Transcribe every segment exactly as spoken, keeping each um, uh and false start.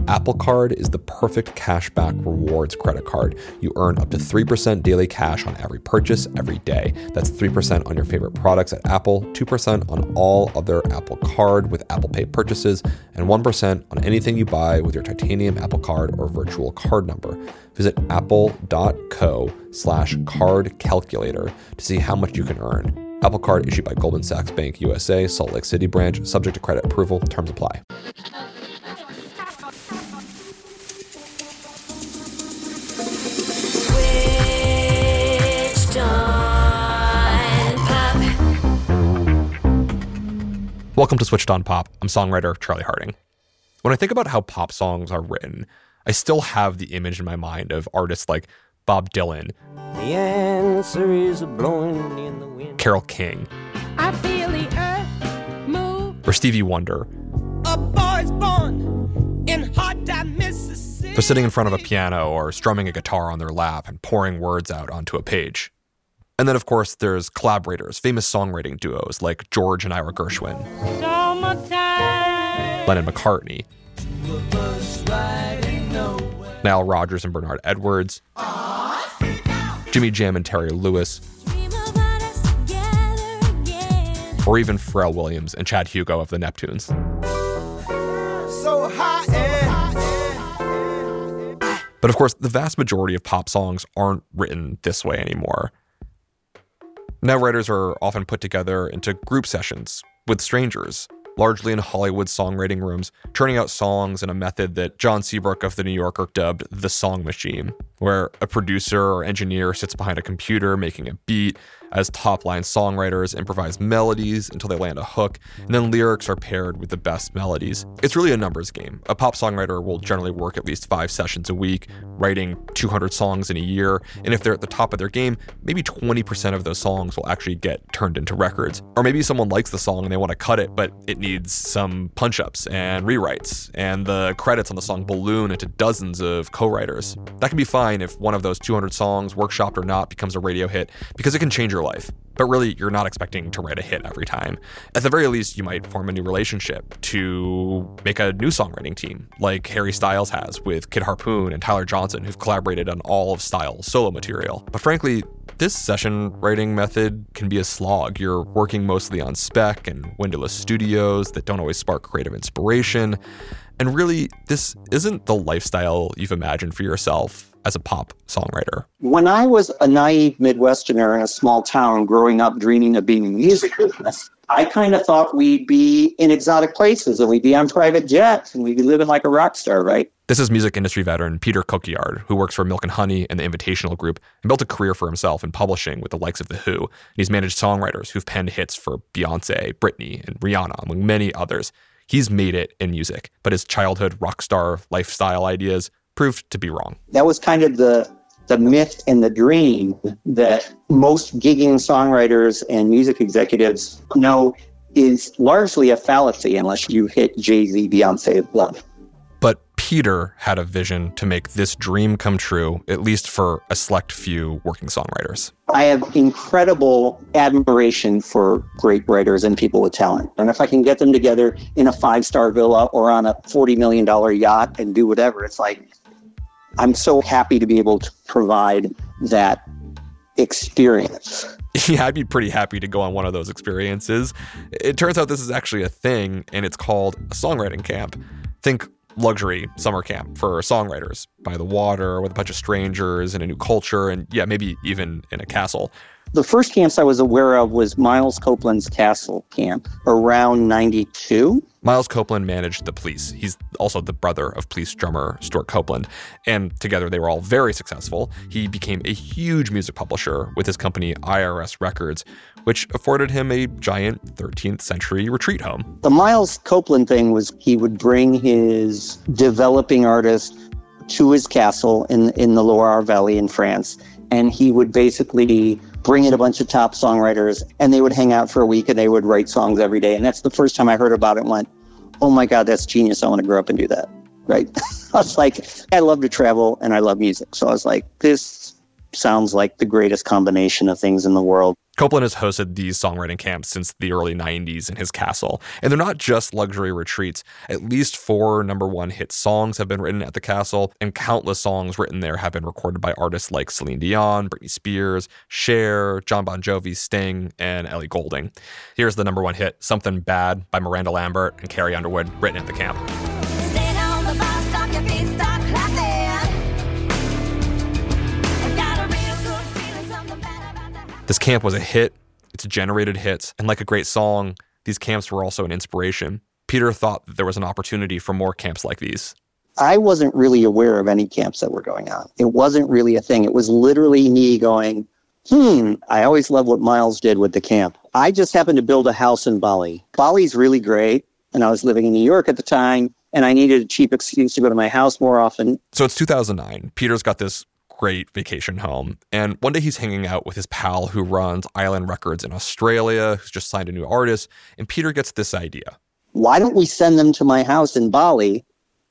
Apple Card is the perfect cashback rewards credit card. You earn up to three percent daily cash on every purchase every day. That's three percent on your favorite products at Apple, two percent on all other Apple Card with Apple Pay purchases, and one percent on anything you buy with your titanium Apple Card or virtual card number. Visit apple.co slash card calculator to see how much you can earn. Apple Card issued by Goldman Sachs Bank U S A, Salt Lake City branch, subject to credit approval. Terms apply. Welcome to Switched On Pop. I'm songwriter Charlie Harding. When I think about how pop songs are written, I still have the image in my mind of artists like Bob Dylan, the answer is a blowing in the wind, Carole King, I feel the earth move, or Stevie Wonder. A boy's born in hot time, Mississippi. They're sitting in front of a piano or strumming a guitar on their lap and pouring words out onto a page. And then, of course, there's collaborators, famous songwriting duos like George and Ira Gershwin, Summertime, Lennon McCartney, Nile Rodgers and Bernard Edwards, Jimmy Jam and Terry Lewis, or even Pharrell Williams and Chad Hugo of the Neptunes. so high and... But of course, the vast majority of pop songs aren't written this way anymore. Now writers are often put together into group sessions with strangers, largely in Hollywood songwriting rooms, churning out songs in a method that John Seabrook of The New Yorker dubbed the song machine, where a producer or engineer sits behind a computer making a beat as top-line songwriters improvise melodies until they land a hook, and then lyrics are paired with the best melodies. It's really a numbers game. A pop songwriter will generally work at least five sessions a week, writing two hundred songs in a year, and if they're at the top of their game, maybe twenty percent of those songs will actually get turned into records. Or maybe someone likes the song and they want to cut it, but it needs some punch-ups and rewrites, and the credits on the song balloon into dozens of co-writers. That can be fine if one of those two hundred songs, workshopped or not, becomes a radio hit, because it can change your life. But really, you're not expecting to write a hit every time. At the very least, you might form a new relationship to make a new songwriting team, like Harry Styles has with Kid Harpoon and Tyler Johnson, who've collaborated on all of Styles' solo material. But frankly, this session writing method can be a slog. You're working mostly on spec and windowless studios that don't always spark creative inspiration. And really, this isn't the lifestyle you've imagined for yourself as a pop songwriter. When I was a naive Midwesterner in a small town growing up dreaming of being in the music business, I kind of thought we'd be in exotic places and we'd be on private jets and we'd be living like a rock star, right? This is music industry veteran Peter Kokiard, who works for Milk and Honey and the Invitational Group and built a career for himself in publishing with the likes of The Who. And he's managed songwriters who've penned hits for Beyonce, Britney, and Rihanna, among many others. He's made it in music, but his childhood rock star lifestyle ideas proved to be wrong. That was kind of the the myth and the dream that most gigging songwriters and music executives know is largely a fallacy unless you hit Jay-Z, Beyonce level. But Peter had a vision to make this dream come true, at least for a select few working songwriters. I have incredible admiration for great writers and people with talent. And if I can get them together in a five-star villa or on a forty million dollars yacht and do whatever, it's like, I'm so happy to be able to provide that experience. Yeah, I'd be pretty happy to go on one of those experiences. It turns out this is actually a thing, and it's called a songwriting camp. Think luxury summer camp for songwriters by the water with a bunch of strangers in a new culture, and yeah, maybe even in a castle. The first camps I was aware of was Miles Copeland's Castle Camp around ninety-two. Miles Copeland managed the Police. He's also the brother of Police drummer Stuart Copeland. And together they were all very successful. He became a huge music publisher with his company I R S Records, which afforded him a giant thirteenth century retreat home. The Miles Copeland thing was he would bring his developing artists to his castle in, in the Loire Valley in France. And he would basically bring in a bunch of top songwriters and they would hang out for a week and they would write songs every day. And that's the first time I heard about it and went, oh my God, that's genius. I want to grow up and do that. Right. I was like, I love to travel and I love music. So I was like, this sounds like the greatest combination of things in the world. Copeland has hosted these songwriting camps since the early nineties in his castle, and they're not just luxury retreats. At least four number one hit songs have been written at the castle, and countless songs written there have been recorded by artists like Celine Dion, Britney Spears, Cher, John Bon Jovi, Sting, and Ellie Goulding. Here's the number one hit, Something Bad by Miranda Lambert and Carrie Underwood, written at the camp. This camp was a hit, it's generated hits, and like a great song, these camps were also an inspiration. Peter thought that there was an opportunity for more camps like these. I wasn't really aware of any camps that were going on. It wasn't really a thing. It was literally me going, hmm, I always love what Miles did with the camp. I just happened to build a house in Bali. Bali's really great, and I was living in New York at the time, and I needed a cheap excuse to go to my house more often. So it's two thousand nine. Peter's got this great vacation home. And one day he's hanging out with his pal who runs Island Records in Australia, who's just signed a new artist. And Peter gets this idea. Why don't we send them to my house in Bali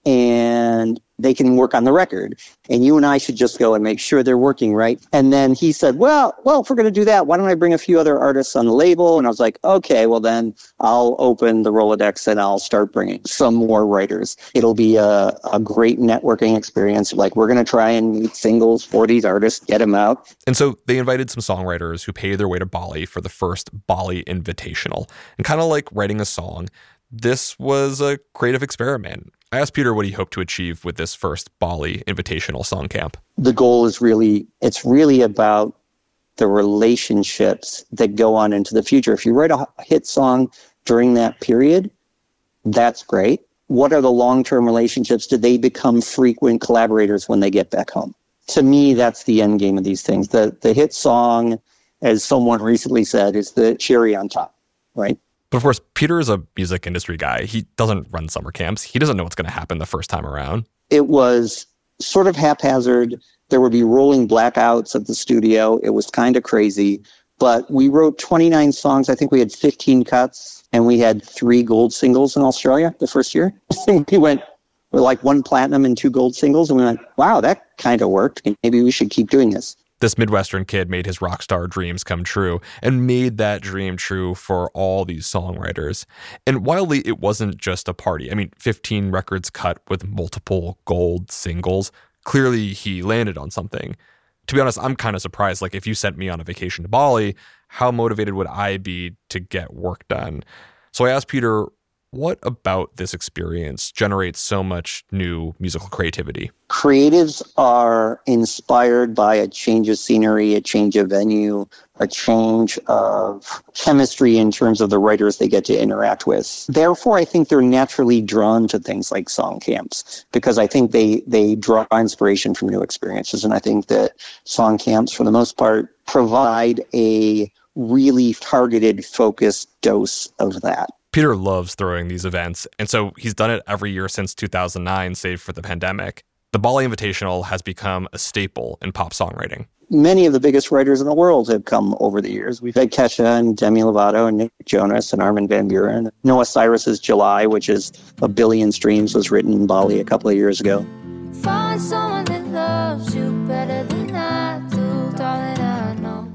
and they can work on the record? And you and I should just go and make sure they're working right. And then he said, well, well, if we're going to do that, why don't I bring a few other artists on the label? And I was like, okay, well then I'll open the Rolodex and I'll start bringing some more writers. It'll be a, a great networking experience. Like, we're going to try and meet singles for these artists, get them out. And so they invited some songwriters who paid their way to Bali for the first Bali Invitational. And kind of like writing a song, this was a creative experiment. I asked Peter what he hoped to achieve with this first Bali Invitational song camp. The goal is really, it's really about the relationships that go on into the future. If you write a hit song during that period, that's great. What are the long-term relationships? Do they become frequent collaborators when they get back home? To me, that's the end game of these things. The, the hit song, as someone recently said, is the cherry on top, right? But of course, Peter is a music industry guy. He doesn't run summer camps. He doesn't know what's going to happen the first time around. It was sort of haphazard. There would be rolling blackouts at the studio. It was kind of crazy. But we wrote twenty-nine songs. I think we had fifteen cuts, and we had three gold singles in Australia the first year. we went with like one platinum and two gold singles, and we went, wow, that kind of worked. Maybe we should keep doing this. This Midwestern kid made his rock star dreams come true and made that dream true for all these songwriters. And wildly, it wasn't just a party. I mean, fifteen records cut with multiple gold singles. Clearly, he landed on something. To be honest, I'm kind of surprised. Like, if you sent me on a vacation to Bali, how motivated would I be to get work done? So I asked Peter, what about this experience generates so much new musical creativity? Creatives are inspired by a change of scenery, a change of venue, a change of chemistry in terms of the writers they get to interact with. Therefore, I think they're naturally drawn to things like song camps because I think they, they draw inspiration from new experiences. And I think that song camps, for the most part, provide a really targeted, focused dose of that. Peter loves throwing these events, and so he's done it every year since two thousand nine, save for the pandemic. The Bali Invitational has become a staple in pop songwriting. Many of the biggest writers in the world have come over the years. We've had Kesha and Demi Lovato and Nick Jonas and Armin van Buuren. Noah Cyrus's July, which is a billion streams, was written in Bali a couple of years ago. Find someone that loves you better than I do, darling, I know.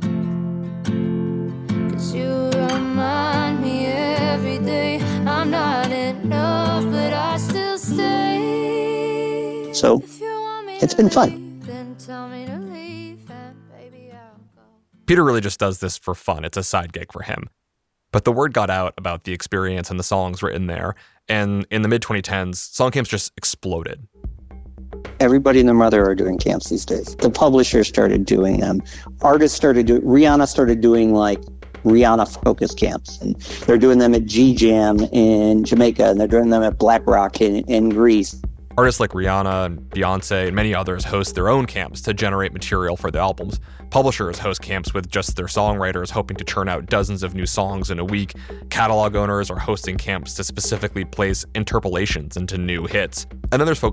'Cause you remind me every day I'm not enough, but I still stay. So it's been fun. Then tell me to leave and baby I'll go. Peter really just does this for fun. It's a side gig for him. But the word got out about the experience and the songs written there. And in the mid twenty tens, song camps just exploded. Everybody and their mother are doing camps these days. The publishers started doing them. Artists started doing, Rihanna started doing like Rihanna focus camps. And they're doing them at G Jam in Jamaica, and they're doing them at Black Rock in, in Greece. Artists like Rihanna and Beyonce and many others host their own camps to generate material for the albums. Publishers host camps with just their songwriters hoping to churn out dozens of new songs in a week. Catalog owners are hosting camps to specifically place interpolations into new hits. And then there's folks like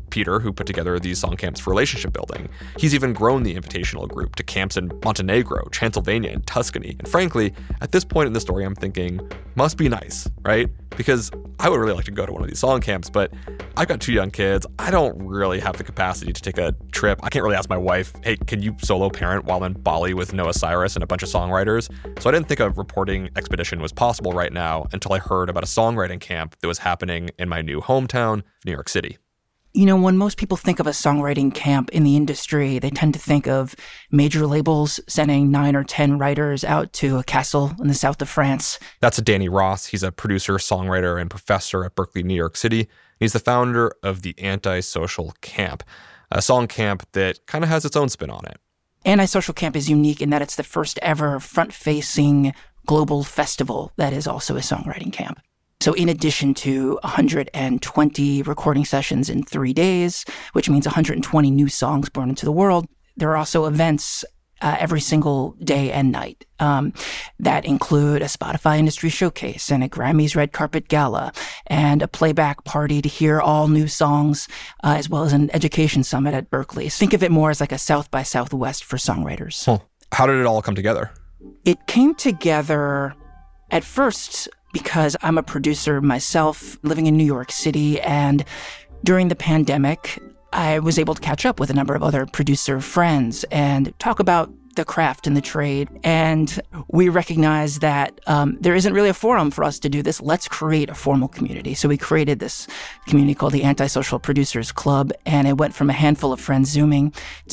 Peter, who put together these song camps for relationship building. He's even grown the Invitational group to camps in Montenegro, Transylvania, and Tuscany. And frankly, at this point in the story, I'm thinking, must be nice, right? Because I would really like to go to one of these song camps, but I've got two young kids. I don't really have the capacity to take a trip. I can't really ask my wife, hey, can you solo parent while I'm in Bali with Noah Cyrus and a bunch of songwriters? So I didn't think a reporting expedition was possible right now until I heard about a songwriting camp that was happening in my new hometown, New York City. You know, when most people think of a songwriting camp in the industry, they tend to think of major labels sending nine or ten writers out to a castle in the south of France. That's Danny Ross. He's a producer, songwriter, and professor at Berkeley, New York City. He's the founder of the Antisocial Camp, a song camp that kind of has its own spin on it. Antisocial Camp is unique in that it's the first ever front-facing global festival that is also a songwriting camp. So in addition to one hundred twenty recording sessions in three days, which means one hundred twenty new songs born into the world, there are also events uh, every single day and night um, that include a Spotify Industry Showcase and a Grammys Red Carpet Gala and a playback party to hear all new songs, uh, as well as an education summit at Berkeley. Think of it more as like a South by Southwest for songwriters. Huh. How did it all come together? It came together at first because I'm a producer myself living in New York City, and during the pandemic, I was able to catch up with a number of other producer friends and talk about the craft and the trade. And we recognized that um, there isn't really a forum for us to do this. Let's create a formal community. So we created this community called the Antisocial Producers Club, and it went from a handful of friends Zooming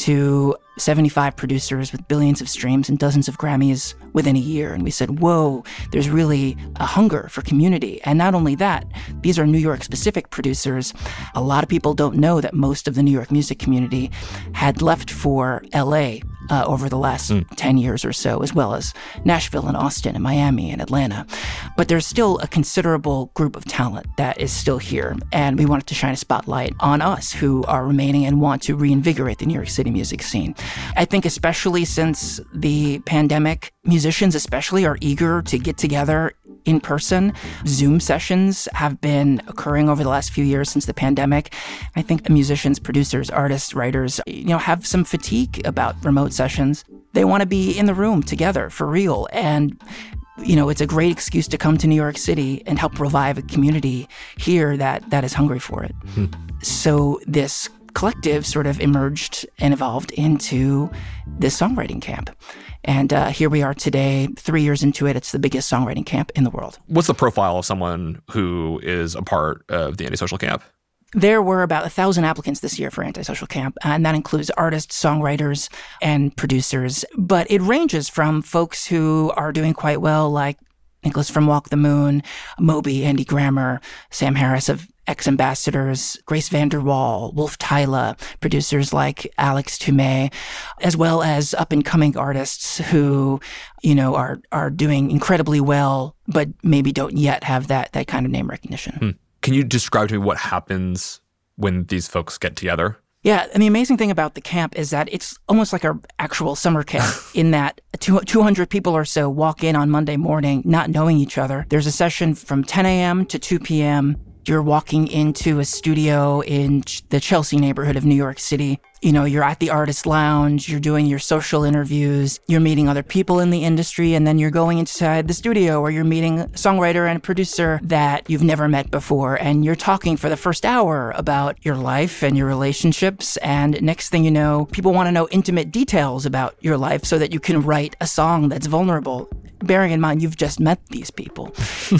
to seventy-five producers with billions of streams and dozens of Grammys within a year. And we said, whoa, there's really a hunger for community. And not only that, these are New York-specific producers. A lot of people don't know that most of the New York music community had left for L A uh, over the last mm. ten years or so, as well as Nashville and Austin and Miami and Atlanta. But there's still a considerable group of talent that is still here. And we wanted to shine a spotlight on us who are remaining and want to reinvigorate the New York City music scene. I think especially since the pandemic, musicians especially are eager to get together in person. Zoom sessions have been occurring over the last few years since the pandemic. I think musicians, producers, artists, writers, you know, have some fatigue about remote sessions. They want to be in the room together for real. And you know, it's a great excuse to come to New York City and help revive a community here that that is hungry for it. Hmm. So this collective sort of emerged and evolved into this songwriting camp. And uh, here we are today, three years into it. It's the biggest songwriting camp in the world. What's the profile of someone who is a part of the Antisocial Camp? There were about a thousand applicants this year for Antisocial Camp, and that includes artists, songwriters, and producers. But it ranges from folks who are doing quite well, like Nicholas from Walk the Moon, Moby, Andy Grammer, Sam Harris of Ex-Ambassadors, Grace VanderWaal, Wolf Tyler, producers like Alex Toomey, as well as up-and-coming artists who, you know, are are doing incredibly well, but maybe don't yet have that that kind of name recognition. Hmm. Can you describe to me what happens when these folks get together? Yeah, and the amazing thing about the camp is that it's almost like an actual summer camp in that two hundred people or so walk in on Monday morning not knowing each other. There's a session from ten a.m. to two p.m. You're walking into a studio in the Chelsea neighborhood of New York City. You know, you're at the artist lounge, you're doing your social interviews, you're meeting other people in the industry, and then you're going inside the studio where you're meeting a songwriter and a producer that you've never met before. And you're talking for the first hour about your life and your relationships. And next thing you know, people want to know intimate details about your life so that you can write a song that's vulnerable. Bearing in mind, you've just met these people.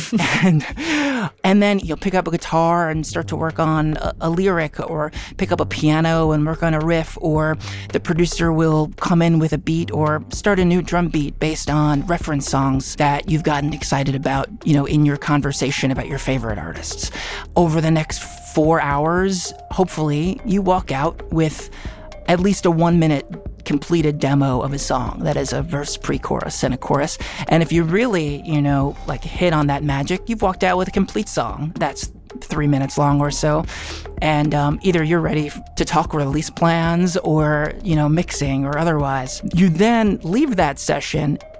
and and then you'll pick up a guitar and start to work on a, a lyric, or pick up a piano and work on a riff, or the producer will come in with a beat or start a new drum beat based on reference songs that you've gotten excited about, you know, in your conversation about your favorite artists. Over the next four hours, hopefully, you walk out with at least a one-minute completed demo of a song that is a verse, pre-chorus, and a chorus. And if you really, you know, like hit on that magic, you've walked out with a complete song that's three minutes long or so. And um, either you're ready to talk release plans or, you know, mixing or otherwise. You then leave that session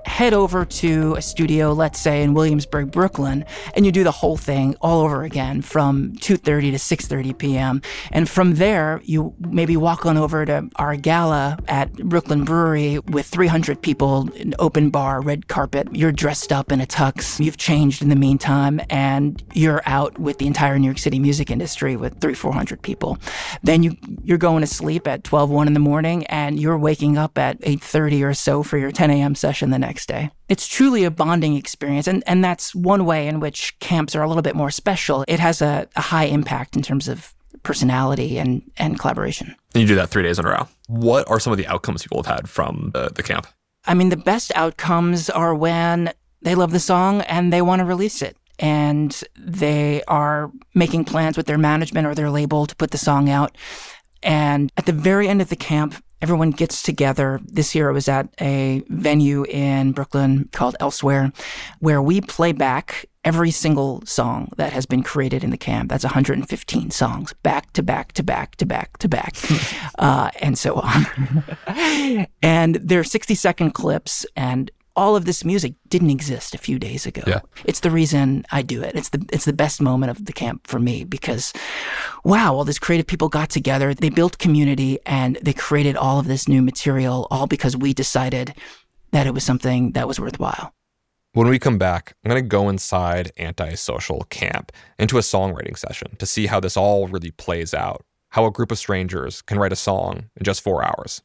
head over to a studio, let's say in Williamsburg, Brooklyn, and you do the whole thing all over again from two thirty to six thirty p.m. And from there, you maybe walk on over to our gala at Brooklyn Brewery with three hundred people, an open bar, red carpet. You're dressed up in a tux. You've changed in the meantime, and you're out with the entire New York City music industry with three, four hundred people. Then you, you're going to sleep at twelve, one in the morning, and you're waking up at eight thirty or so for your ten a.m. session the next day. It's truly a bonding experience, and, and that's one way in which camps are a little bit more special. It has a, a high impact in terms of personality and, and collaboration. And you do that three days in a row. What are some of the outcomes people have had from the, the camp? I mean, the best outcomes are when they love the song and they want to release it. And they are making plans with their management or their label to put the song out. And at the very end of the camp, everyone gets together. This year it was at a venue in Brooklyn called Elsewhere, where we play back every single song that has been created in the camp. That's one hundred fifteen songs, back to back to back to back to back, uh, and so on. And they're sixty-second clips, and all of this music didn't exist a few days ago. Yeah. It's the reason I do it. It's the it's the best moment of the camp for me because, wow, all these creative people got together, they built community, and they created all of this new material, all because we decided that it was something that was worthwhile. When we come back, I'm going to go inside Antisocial Camp into a songwriting session to see how this all really plays out, how a group of strangers can write a song in just four hours.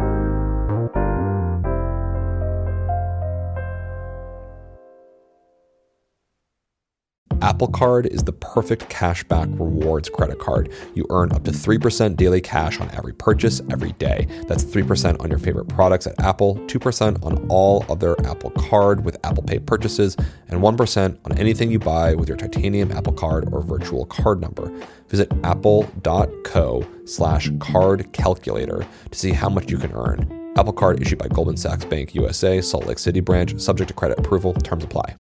Apple Card is the perfect cashback rewards credit card. You earn up to three percent daily cash on every purchase every day. That's three percent on your favorite products at Apple, two percent on all other Apple Card with Apple Pay purchases, and one percent on anything you buy with your titanium Apple Card or virtual card number. Visit apple.co slash card calculator to see how much you can earn. Apple Card issued by Goldman Sachs Bank U S A, Salt Lake City branch, subject to credit approval. Terms apply.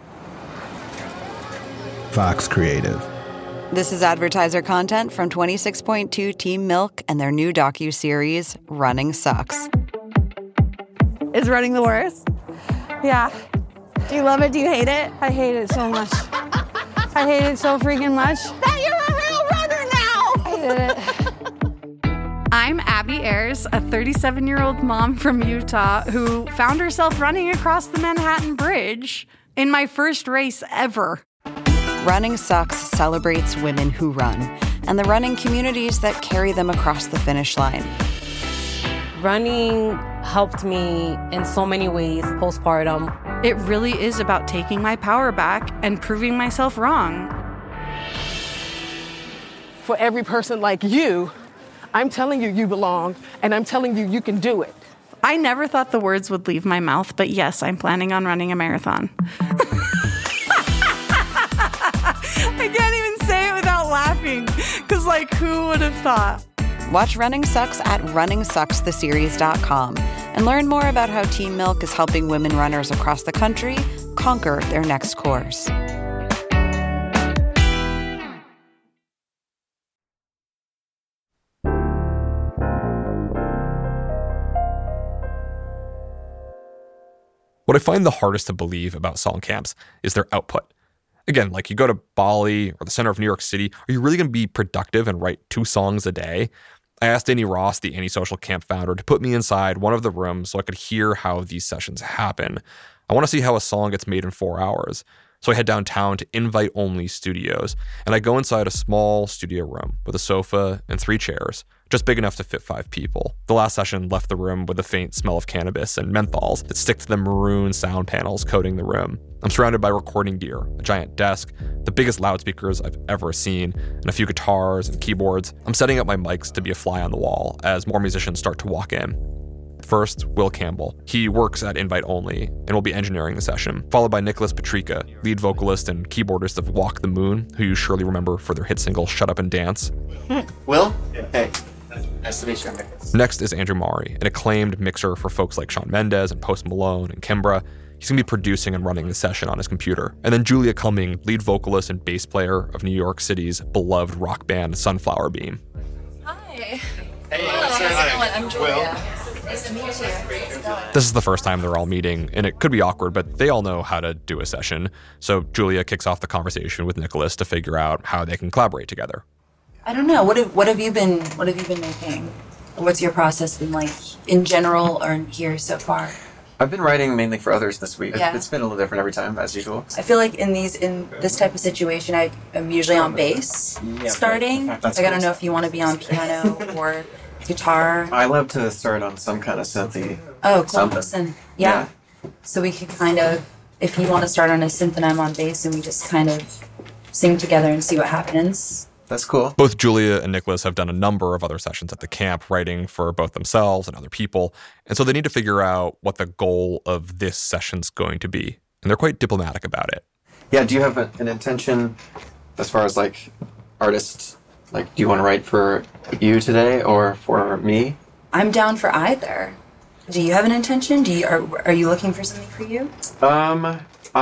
Fox Creative. This is advertiser content from twenty-six point two Team Milk and their new docuseries, Running Sucks. Is running the worst? Yeah. Do you love it? Do you hate it? I hate it so much. I hate it so freaking much. That you're a real runner now! I hate it. I'm Abby Ayers, a thirty-seven-year-old mom from Utah who found herself running across the Manhattan Bridge in my first race ever. Running Sucks celebrates women who run and the running communities that carry them across the finish line. Running helped me in so many ways postpartum. It really is about taking my power back and proving myself wrong. For every person like you, I'm telling you you belong, and I'm telling you you can do it. I never thought the words would leave my mouth, but yes, I'm planning on running a marathon. I can't even say it without laughing, because, like, who would have thought? Watch Running Sucks at running sucks the series dot com and learn more about how Team Milk is helping women runners across the country conquer their next course. What I find the hardest to believe about song camps is their output. Again, like you go to Bali or the center of New York City, are you really going to be productive and write two songs a day? I asked Danny Ross, the Antisocial Camp founder, to put me inside one of the rooms so I could hear how these sessions happen. I want to see how a song gets made in four hours. So I head downtown to Invite Only Studios, and I go inside a small studio room with a sofa and three chairs, just big enough to fit five people. The last session left the room with a faint smell of cannabis and menthols that stick to the maroon sound panels coating the room. I'm surrounded by recording gear, a giant desk, the biggest loudspeakers I've ever seen, and a few guitars and keyboards. I'm setting up my mics to be a fly on the wall as more musicians start to walk in. First, Will Campbell. He works at Invite Only and will be engineering the session, followed by Nicholas Petrika, lead vocalist and keyboardist of Walk the Moon, who you surely remember for their hit single Shut Up and Dance. Will? Hey. Nice to meet you, Nicholas. Next is Andrew Mari, an acclaimed mixer for folks like Shawn Mendes and Post Malone and Kimbra. He's going to be producing and running the session on his computer. And then Julia Cumming, lead vocalist and bass player of New York City's beloved rock band Sunflower Beam. Hi. Hey, Hello, how's it going? I'm Julia. Nice to meet you. This is the first time they're all meeting, and it could be awkward, but they all know how to do a session. So Julia kicks off the conversation with Nicholas to figure out how they can collaborate together. I don't know. What have what have you been what have you been making? What's your process been like in general or here so far? I've been writing mainly for others this week. Yeah. It's been a little different every time, as usual. I feel like in these in this type of situation, I am usually on bass Yeah, starting. that's Like I don't cool. know if you want to be on piano or guitar. I love to start on some kind of synthy. Oh, cool. something. Listen, yeah. So we could kind of, if you want to start on a synth and I'm on bass, and we just kind of sing together and see what happens. That's cool. Both Julia and Nicholas have done a number of other sessions at the camp, writing for both themselves and other people. And so they need to figure out what the goal of this session's going to be. And they're quite diplomatic about it. Yeah, do you have a, an intention as far as like artists? Like, do you want to write for you today or for me? I'm down for either. Do you have an intention? Do you are are you looking for something for you? Um,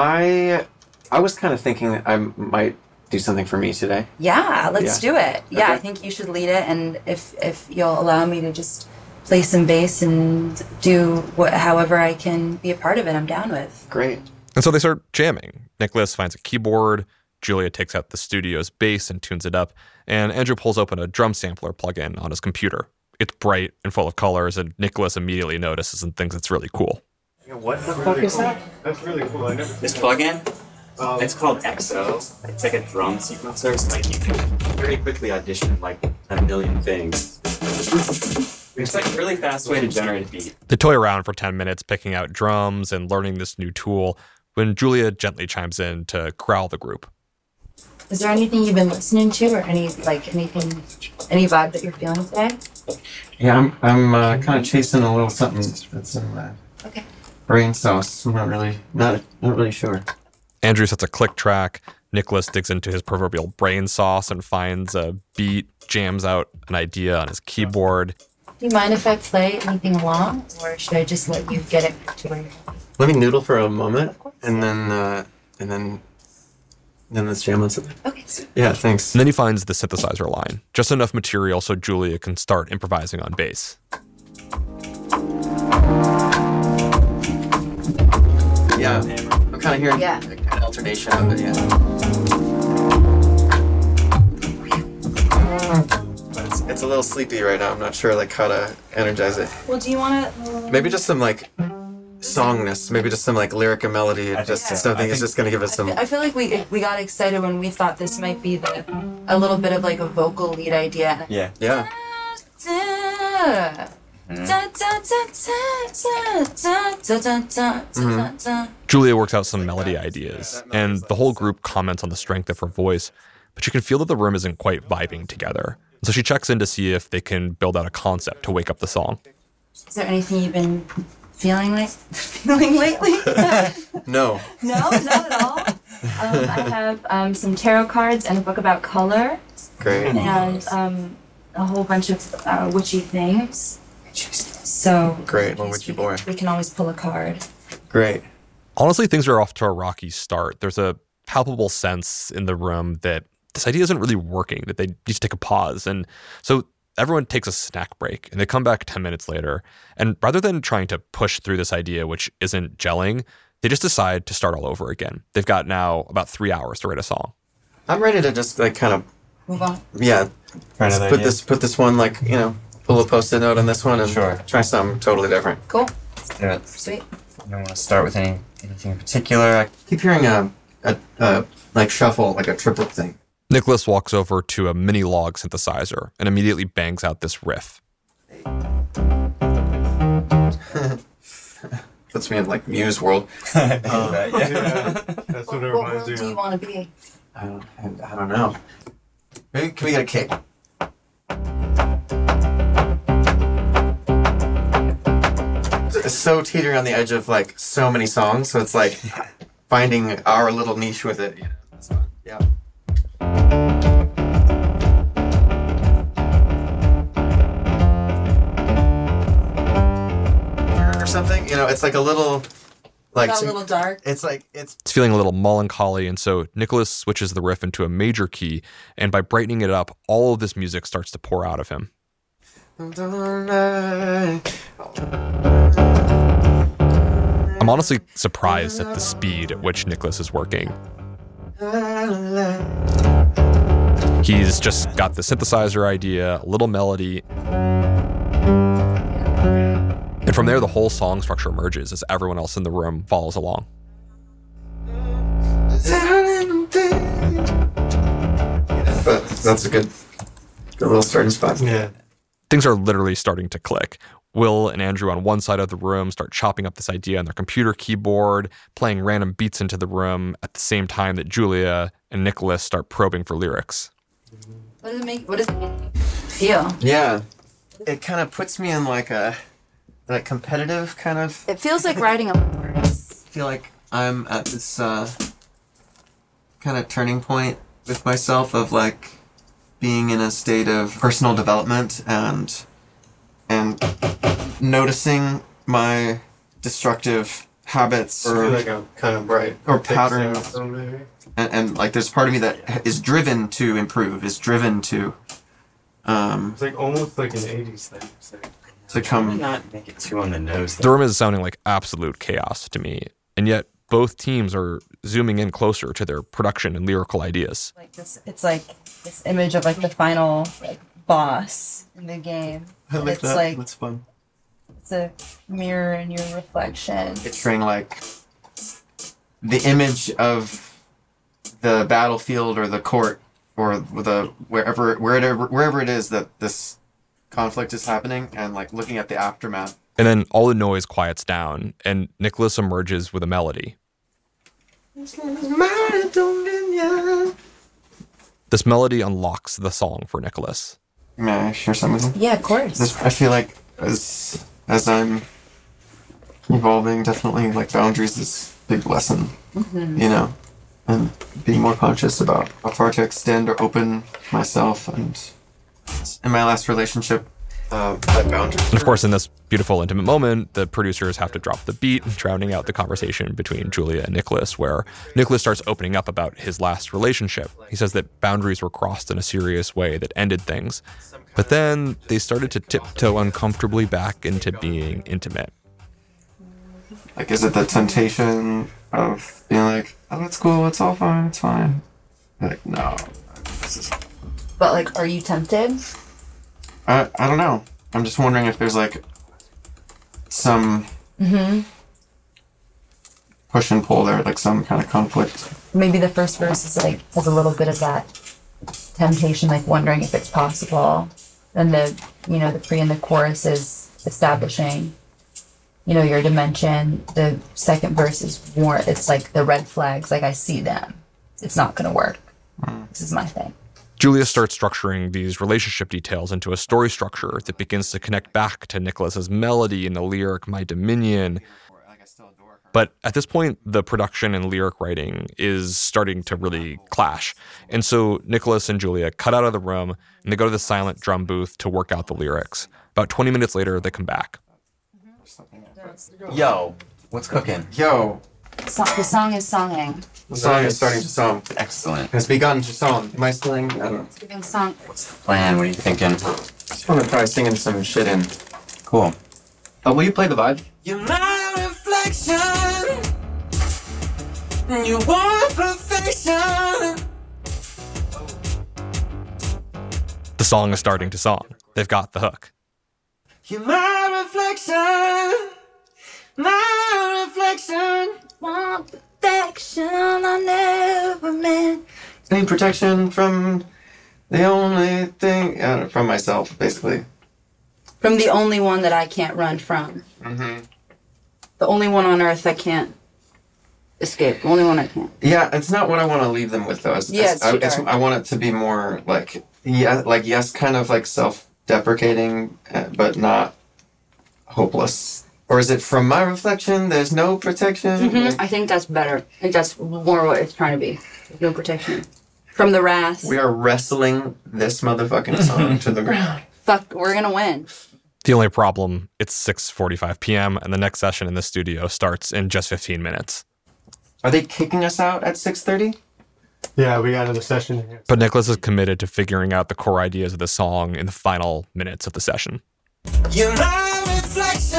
I I was kind of thinking that I might do something for me today. Yeah, let's Yeah. do it. Yeah, Okay. I think you should lead it, and if if you'll allow me to just play some bass and do what, however I can be a part of it, I'm down with. Great. And so they start jamming. Nicholas finds a keyboard. Julia takes out the studio's bass and tunes it up. And Andrew pulls open a drum sampler plugin on his computer. It's bright and full of colors, and Nicholas immediately notices and thinks it's really cool. What the fuck is that? That's really cool. I never this plugin? It's called X O. It's like a drum sequencer. So like you can very quickly audition like a million things. It's like a really fast way to generate a beat. They toy around for ten minutes, picking out drums and learning this new tool, when Julia gently chimes in to corral the group. Is there anything you've been listening to, or any like anything, any vibe that you're feeling today? Yeah, I'm I'm uh, kind of chasing a little something that's in that Okay. brain sauce. I'm not really not not really sure. Andrew sets a click track. Nicholas digs into his proverbial brain sauce and finds a beat, jams out an idea on his keyboard. Do you mind if I play anything along, or should I just let you get it to where you're happy? Let me noodle for a moment, and then uh, and then then let's jam on something. Okay. Yeah, thanks. And then he finds the synthesizer line, just enough material so Julia can start improvising on bass. Yeah, I'm kind of hearing Yeah. an alternation of it. Yeah. But it's, it's a little sleepy right now. I'm not sure like how to energize it. Well, do you want to? Maybe just some like songness. Maybe just some like lyric and melody. And just so. something is just gonna give us some. I feel like we we got excited when we thought this might be the a little bit of like a vocal lead idea. Yeah. Yeah. Julia works out some melody ideas, and the whole group comments on the strength of her voice, but you can feel that the room isn't quite vibing together. So she checks in to see if they can build out a concept to wake up the song. Is there anything you've been feeling like feeling lately? No. No, not at all. Um, I have um, some tarot cards and a book about color. Great. And um, a whole bunch of uh, witchy things. So Great. Well, witchy boy. we can always pull a card. Great. Honestly, things are off to a rocky start. There's a palpable sense in the room that this idea isn't really working, that they need to take a pause. And so everyone takes a snack break, and they come back ten minutes later. And rather than trying to push through this idea, which isn't gelling, they just decide to start all over again. They've got now about three hours to write a song. I'm ready to just like kind of Move on. yeah. Try Let's another put idea. this put this one like you know pull a post-it note on this one and Sure. try something totally different. Cool. Let's do it. Sweet. You don't want to start with any anything in particular. I Keep hearing a, a, a like shuffle, like a triplet thing. Nicholas walks over to a mini log synthesizer and immediately bangs out this riff. Puts me in like Muse world. I do that, yeah. That's What, what world do you want to be? I don't, I, I don't know. Maybe can we get a kick? It's so teetering on the edge of like so many songs, so it's like finding our little niche with it. Yeah, that's fun. Yeah. Or something, you know, it's like a little, like Got a little dark. It's like it's It's feeling a little melancholy, and so Nicholas switches the riff into a major key, and by brightening it up, all of this music starts to pour out of him. I'm honestly surprised at the speed at which Nicholas is working. He's just got the synthesizer idea, a little melody. And from there, the whole song structure emerges as everyone else in the room follows along. But that's a good, good little starting spot. Yeah. Things are literally starting to click. Will and Andrew on one side of the room start chopping up this idea on their computer keyboard, playing random beats into the room at the same time that Julia and Nicholas start probing for lyrics. What does it make? What does it feel? Yeah, it kind of puts me in like a like competitive kind of. It feels like writing a. I feel like I'm at this uh, kind of turning point with myself of like being in a state of personal development and and noticing my destructive habits I or feel like I'm kind of bright. or patterns. And, and like there's part of me that is driven to improve, is driven to um It's like almost like an eighties thing. So. to come not make it too on the nose. The room is sounding like absolute chaos to me, and yet both teams are zooming in closer to their production and lyrical ideas. Like this, it's like this image of like the final like boss in the game. I like it's that. like That's fun. it's a mirror in your reflection. Picturing like the image of the battlefield or the court or the wherever wherever wherever it is that this conflict is happening, and like looking at the aftermath. And then all the noise quiets down, and Nicholas emerges with a melody. This melody unlocks the song for Nicholas. May I share some with you? Yeah, of course. This, I feel like as as I'm evolving, definitely like boundaries is a big lesson, Mhm. you know, and being more conscious about how far to extend or open myself. And in my last relationship, uh, that boundary. And of course, in this beautiful, intimate moment, the producers have to drop the beat, drowning out the conversation between Julia and Nicholas, where Nicholas starts opening up about his last relationship. He says that boundaries were crossed in a serious way that ended things. But then they started to tiptoe uncomfortably back into being intimate. Like, is it the temptation of being like, oh, it's cool, it's all fine, it's fine? Like, no. This is... But like, are you tempted? I, I don't know. I'm just wondering if there's like some Mm-hmm. push and pull there, like some kind of conflict. Maybe the first verse is like has a little bit of that temptation, like wondering if it's possible. Then the you know the pre and the chorus is establishing, you know, your dimension. The second verse is more. It's like the red flags. Like, I see them. It's not gonna work. Mm. This is my thing. Julia starts structuring these relationship details into a story structure that begins to connect back to Nicholas's melody and the lyric My Dominion. But at this point, the production and lyric writing is starting to really clash. And so Nicholas and Julia cut out of the room and they go to the silent drum booth to work out the lyrics. About twenty minutes later, they come back. Yo, what's cooking? Yo, So, the song is songing. the song is starting to song. Excellent. It's begun to song. Am I singing? I don't know. It's giving song. Plan, what are you thinking? Just want to try singing some shit in. Cool. Oh, will you play the vibe? You're my reflection. You want perfection. The song is starting to song. They've got the hook. You're my reflection. My reflection. Want protection I never meant. Any protection from the only thing uh, from myself, basically. From the only one that I can't run from. Mm-hmm. The only one on earth I can't escape. The only one I can't. Yeah, it's not what I want to leave them with, though. It's, Yeah, it's, I, it's it's, too I want it to be more like, yeah, like yes, kind of like self-deprecating, uh, but not hopeless. Or is it from my reflection? There's no protection. Mm-hmm. I think that's better. I think that's more what it's trying to be. There's no protection from the wrath. We are wrestling this motherfucking song to the ground. Fuck, we're gonna win. The only problem, it's six forty-five p.m. and the next session in the studio starts in just fifteen minutes. Are they kicking us out at six thirty? Yeah, we got another session in here. But Nicholas is committed to figuring out the core ideas of the song in the final minutes of the session. You're my reflection.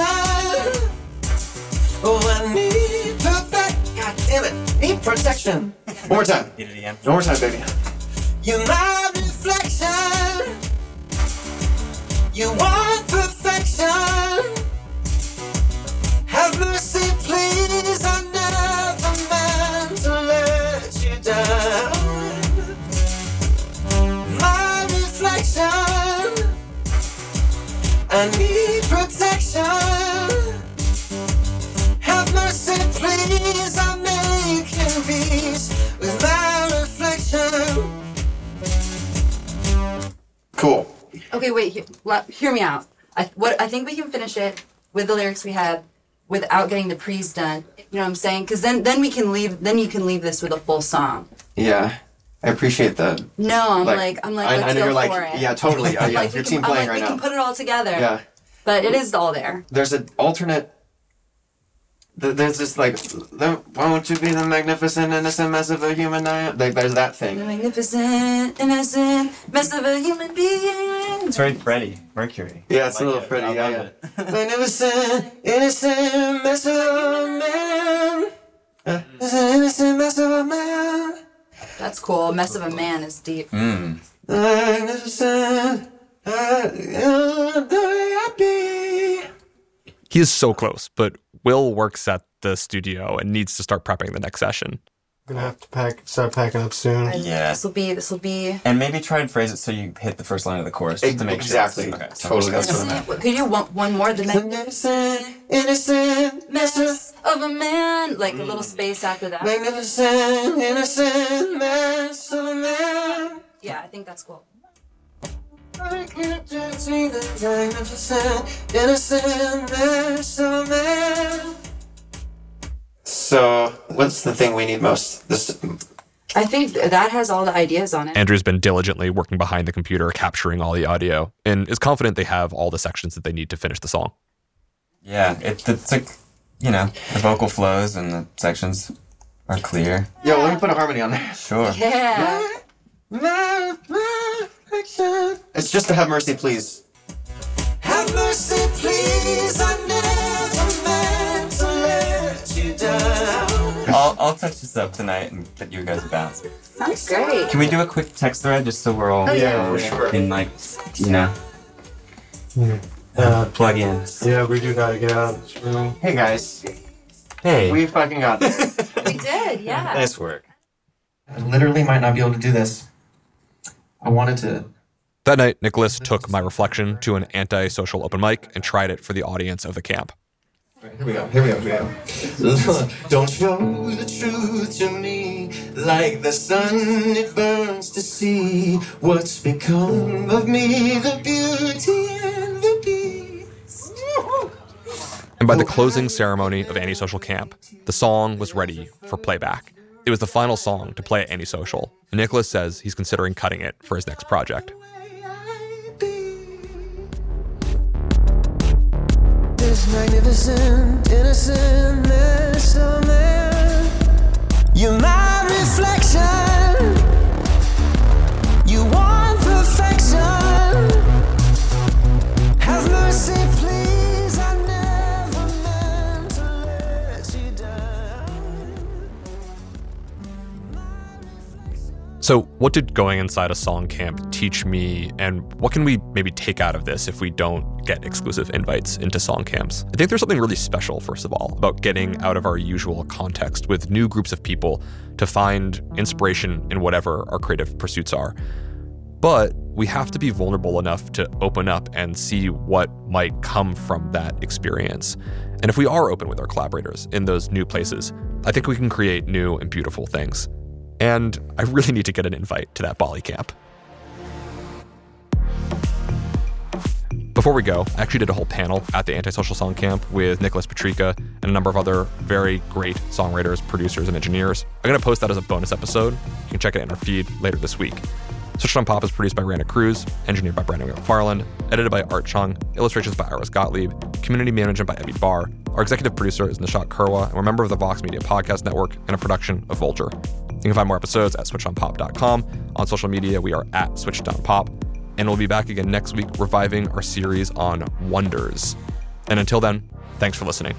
Oh, I need perfect. God damn it. Need protection. One more time. Need it again. One more time, baby. You're my reflection. You want perfection. Have mercy, please. I'm never meant to let you down. My reflection. I need protection. Have mercy, please. I'm making peace with my reflection. Cool. Okay, wait. Hear, let, hear me out. I what I think we can finish it with the lyrics we have, without getting the pre's done. You know what I'm saying? Because then then we can leave. Then you can leave this with a full song. Yeah. I appreciate the... No, I'm like, like I'm like I, let's I know go you're like, for it. yeah, totally. Uh, yeah, like, your we team can, I'm playing like, right we now. can put it all together. Yeah. But it is all there. There's an alternate... th- There's this like, the, won't you be the magnificent innocent mess of a human I am? Like, there's that thing. The magnificent, innocent mess of a human being. It's very Freddie Mercury. Yeah, it's I a like little it. Freddie, I yeah, love yeah. it. Magnificent, innocent mess of a man. Uh, it's an innocent mess of a man. That's cool. Mess of a man is deep. Mm. Magnificent, uh, the way I be. He is so close, but Will works at the studio and needs to start prepping the next session. Gonna have to pack, start packing up soon. Yeah. This will be. This will be. And maybe try and phrase it so you hit the first line of the chorus just to make Exactly. sure. It's, okay, so Totally. I'm just That's gonna- what I meant. Could you want one more? The Magnificent, innocent mess of a man. Like a little space after that. Magnificent, innocent mess of a man. Yeah, I think that's cool. Magnificent, innocent mess of a man. So, what's the thing we need most? This. I think that has all the ideas on it. Andrew's been diligently working behind the computer, capturing all the audio, and is confident they have all the sections that they need to finish the song. Yeah, it, it's like, you know, the vocal flows and the sections are clear. Yo, let me put a harmony on there. Sure. Yeah. My, my affection. It's just to have mercy, please. Have mercy, please. I never meant to let you down. I'll, I'll touch this up tonight and get you guys a bounce. Sounds great. Can we do a quick text thread just so we're all Oh, yeah, uh, for sure. in like, you know, Uh, plug in. yeah, we do gotta get out of this room. Hey, guys. Hey. We fucking got this. We did. Yeah. Nice work. I literally might not be able to do this. I wanted to. That night, Nicholas took My Reflection to an anti-social open mic and tried it for the audience of the camp. Here we go, here we go, here we go. Don't show the truth to me like the sun it burns to see what's become of me, the beauty and the beast. And by the closing ceremony of Antisocial Camp, the song was ready for playback. It was the final song to play at Antisocial, and Nicholas says he's considering cutting it for his next project. This magnificent, innocent mess of man. You're my reflection. You want perfection. Have mercy, please. I never meant to let you down. So, what did going inside a song camp teach me, and what can we maybe take out of this if we don't get exclusive invites into song camps? I think there's something really special, first of all, about getting out of our usual context with new groups of people to find inspiration in whatever our creative pursuits are. But we have to be vulnerable enough to open up and see what might come from that experience. And if we are open with our collaborators in those new places, I think we can create new and beautiful things. And I really need to get an invite to that Bali camp. Before we go, I actually did a whole panel at the Antisocial Song Camp with Nicholas Petrika and a number of other very great songwriters, producers, and engineers. I'm going to post that as a bonus episode. You can check it in our feed later this week. Switched on Pop is produced by Randa Cruz, engineered by Brandon McFarland, edited by Art Chung, illustrations by Iris Gottlieb, community management by Evie Barr. Our executive producer is Nishat Kurwa, and we're a member of the Vox Media Podcast Network and a production of Vulture. You can find more episodes at switched on pop dot com. On social media, we are at switched on pop. And we'll be back again next week reviving our series on wonders. And until then, thanks for listening.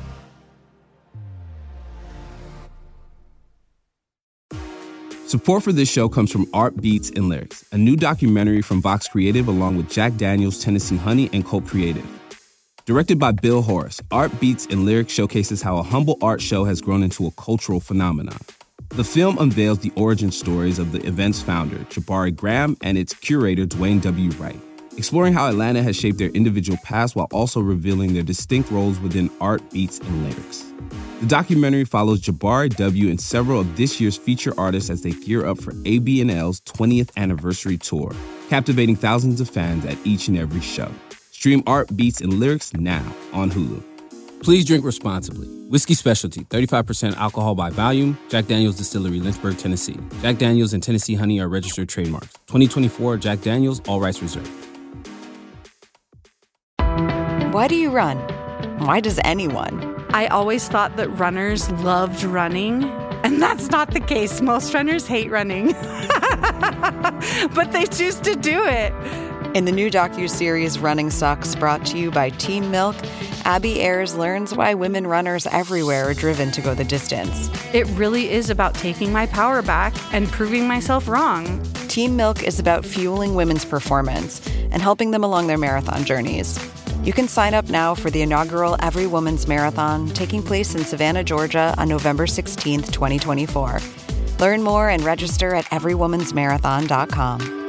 Support for this show comes from Art Beats and Lyrics, a new documentary from Vox Creative along with Jack Daniels, Tennessee Honey, and Colt Creative. Directed by Bill Horace, Art Beats and Lyrics showcases how a humble art show has grown into a cultural phenomenon. The film unveils the origin stories of the event's founder, Jabari Graham, and its curator, Dwayne W. Wright, exploring how Atlanta has shaped their individual paths while also revealing their distinct roles within art, beats, and lyrics. The documentary follows Jabari W. and several of this year's feature artists as they gear up for A B and L's twentieth anniversary tour, captivating thousands of fans at each and every show. Stream Art, Beats, and Lyrics now on Hulu. Please drink responsibly. Whiskey Specialty, thirty-five percent alcohol by volume. Jack Daniels Distillery, Lynchburg, Tennessee. Jack Daniels and Tennessee Honey are registered trademarks. twenty twenty-four Jack Daniels, all rights reserved. Why do you run? Why does anyone? I always thought that runners loved running, and that's not the case. Most runners hate running, but they choose to do it. In the new docuseries Running Sucks, brought to you by Team Milk, Abby Ayers learns why women runners everywhere are driven to go the distance. It really is about taking my power back and proving myself wrong. Team Milk is about fueling women's performance and helping them along their marathon journeys. You can sign up now for the inaugural Every Woman's Marathon taking place in Savannah, Georgia on November sixteenth, twenty twenty-four. Learn more and register at every woman's marathon dot com.